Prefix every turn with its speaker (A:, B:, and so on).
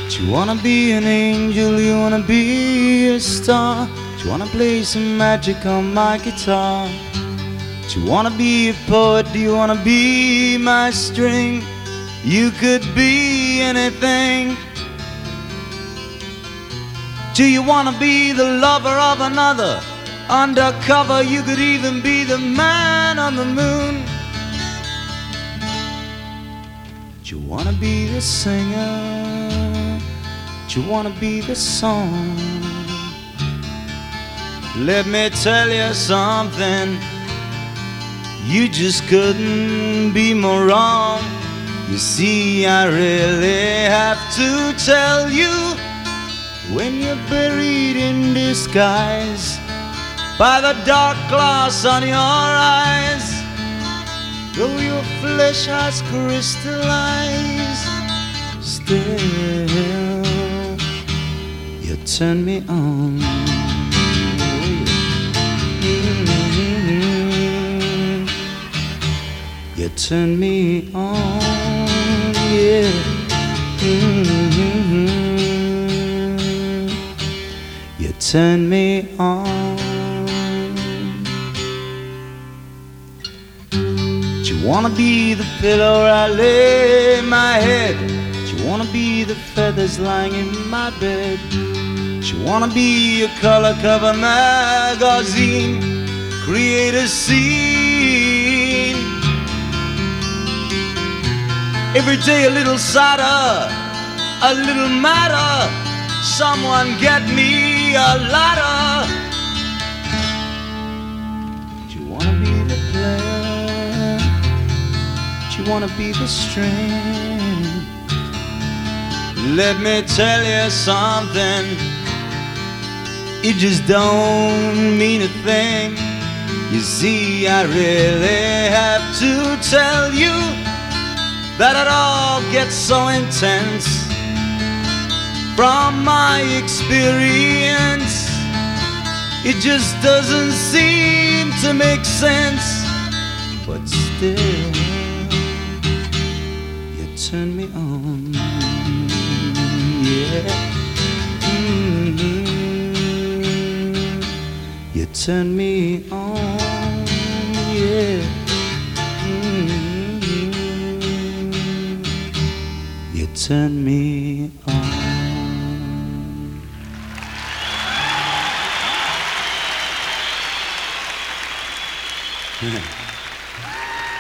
A: Do you wanna be an angel? You wanna be a star? Do you wanna play some magic on my guitar? Do you wanna be a poet? Do you wanna be my string? You could be anything. Do you wanna be the lover of another? Undercover, you could even be the man on the moon. Do you wanna be the singer? Do you wanna be the song? Let me tell you something, you just couldn't be more wrong. You see, I really have to tell you, when you're buried in disguise by the dark glass on your eyes, though your flesh has crystallized, still you turn me on. You turn me on, yeah. You turn me on. Do you wanna be the pillow where I lay my head? Do you wanna be the feathers lying in my bed? Do you wanna be a color cover magazine? Create a scene. Every day a little sadder, a little madder. Someone get me a ladder. Do you wanna be the player? Do you wanna be the string? Let me tell you something, it just don't mean a thing. You see, I really have to tell you that it all gets so intense. From my experience, it just doesn't seem to make sense. But still, you turn me on, yeah. You turn me on, yeah. You turn me on.